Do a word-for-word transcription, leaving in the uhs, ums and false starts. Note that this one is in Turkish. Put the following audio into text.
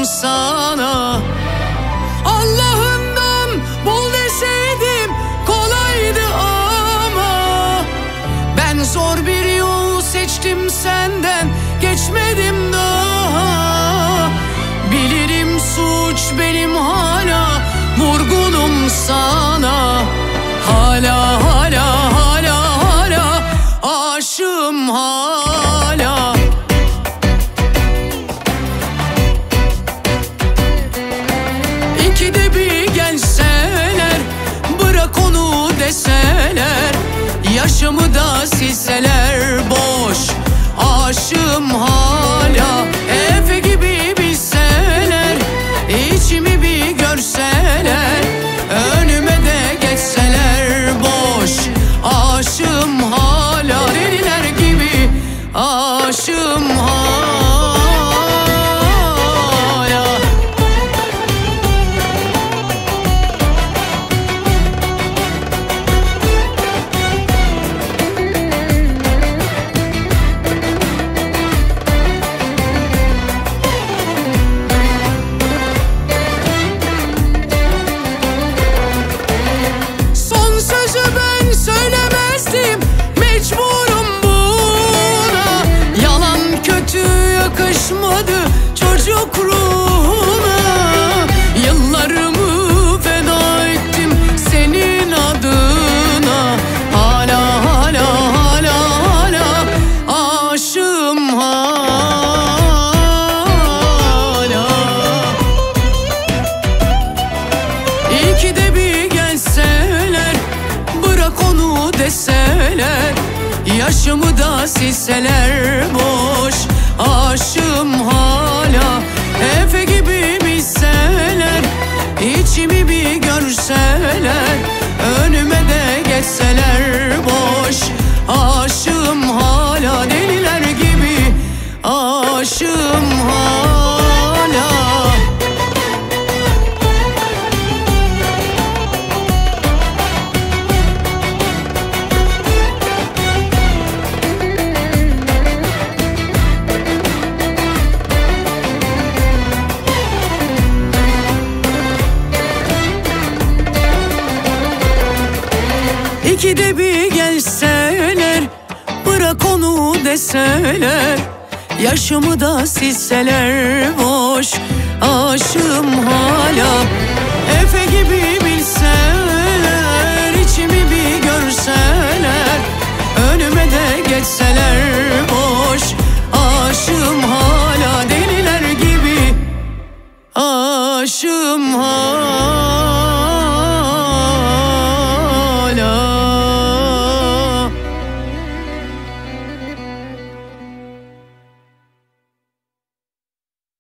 sana. Allah'ından bul deseydim kolaydı ama ben zor bir yol seçtim, senden geçmedim daha. Bilirim suç benim, hala vurgunum sana. Hala hala hala hala aşığım hala. İkide bir gelseler, bırak onu deseler, yaşımı da silseler boş. Aşığım hala. Efe gibi bilseler, içimi bir görseler, önüme de geçseler boş. Aşığım hala, deliler gibi aşığım hala. Yakışmadı çocuk ruhuna. Yıllarımı feda ettim senin adına. Hala hala hala hala aşığım hala. İkide bir gelseler, bırak onu deseler, yaşımı da silseler boş. Aşığım hala. Efe gibi bilseler, içimi bir görseler, önüme de geçseler boş. Aşığım hala, deliler gibi aşığım hala. İkide bir gelseler, bırak onu deseler, yaşımı da silseler boş. Aşığım hala. Efe gibi bilseler,